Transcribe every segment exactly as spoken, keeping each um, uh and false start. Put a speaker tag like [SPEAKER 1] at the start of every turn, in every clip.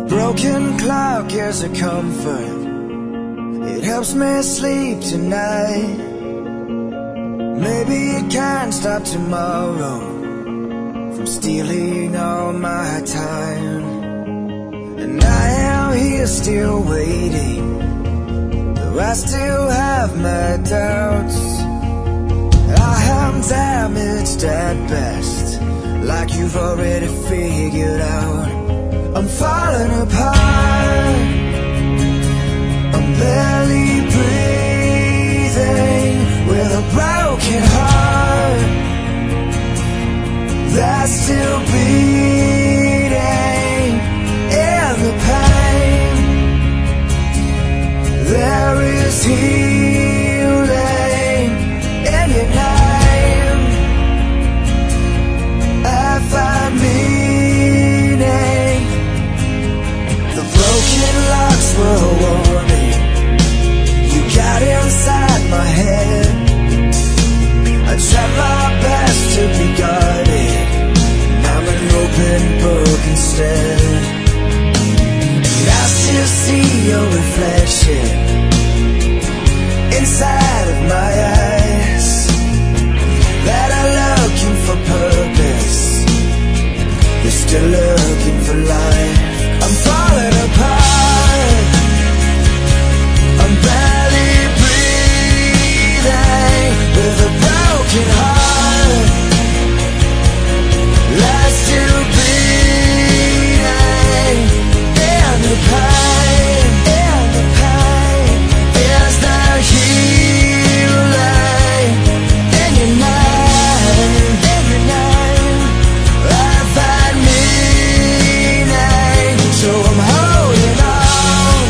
[SPEAKER 1] broken clock is a comfort. It helps me sleep tonight. Maybe it can't stop tomorrow from stealing all my time. And I am here still waiting, though I still have my doubts. I am damaged at best, like you've already figured out. I'm falling apart, I'm barely breathing, with a broken heart that's still beating. In the pain, there is healing in your name. I find meaning. The broken locks were a warning. You got inside my head. I tried my best to be guarded. I'm an open book instead. And I still see your reflection inside of my eyes, that are looking for purpose. You're still looking for life. I'm falling apart, I'm barely breathing, with a broken heart that's still beating. In the pain, in the pain, is there healing in your name, in your name. I find meaning, so I'm holding on,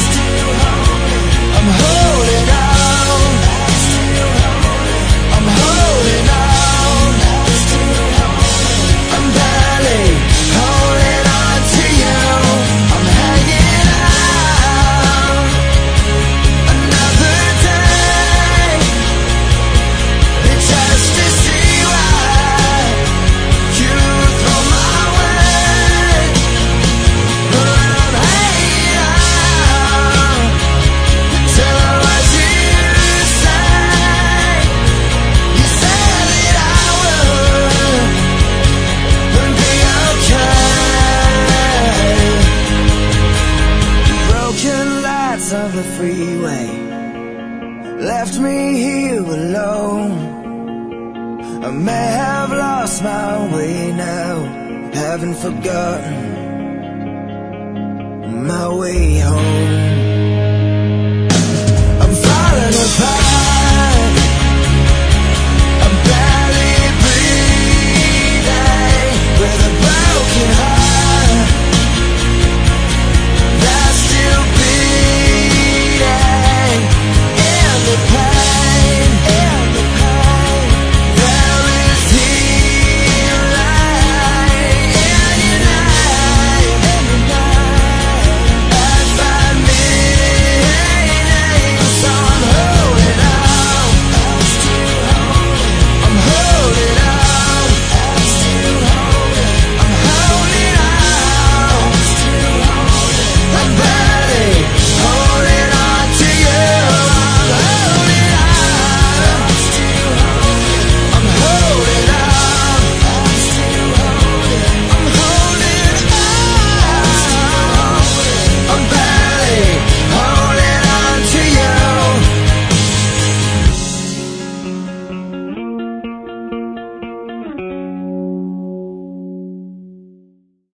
[SPEAKER 1] I'm holding on, I'm holding on, I'm barely holding on to you. I'm hanging out another day, just to see what you throw my way. But I'm hanging out till what you say. You said that I would be okay. Broken lights on the freeway left me here alone. I may have lost my way now, haven't forgotten my way home. I'm falling apart,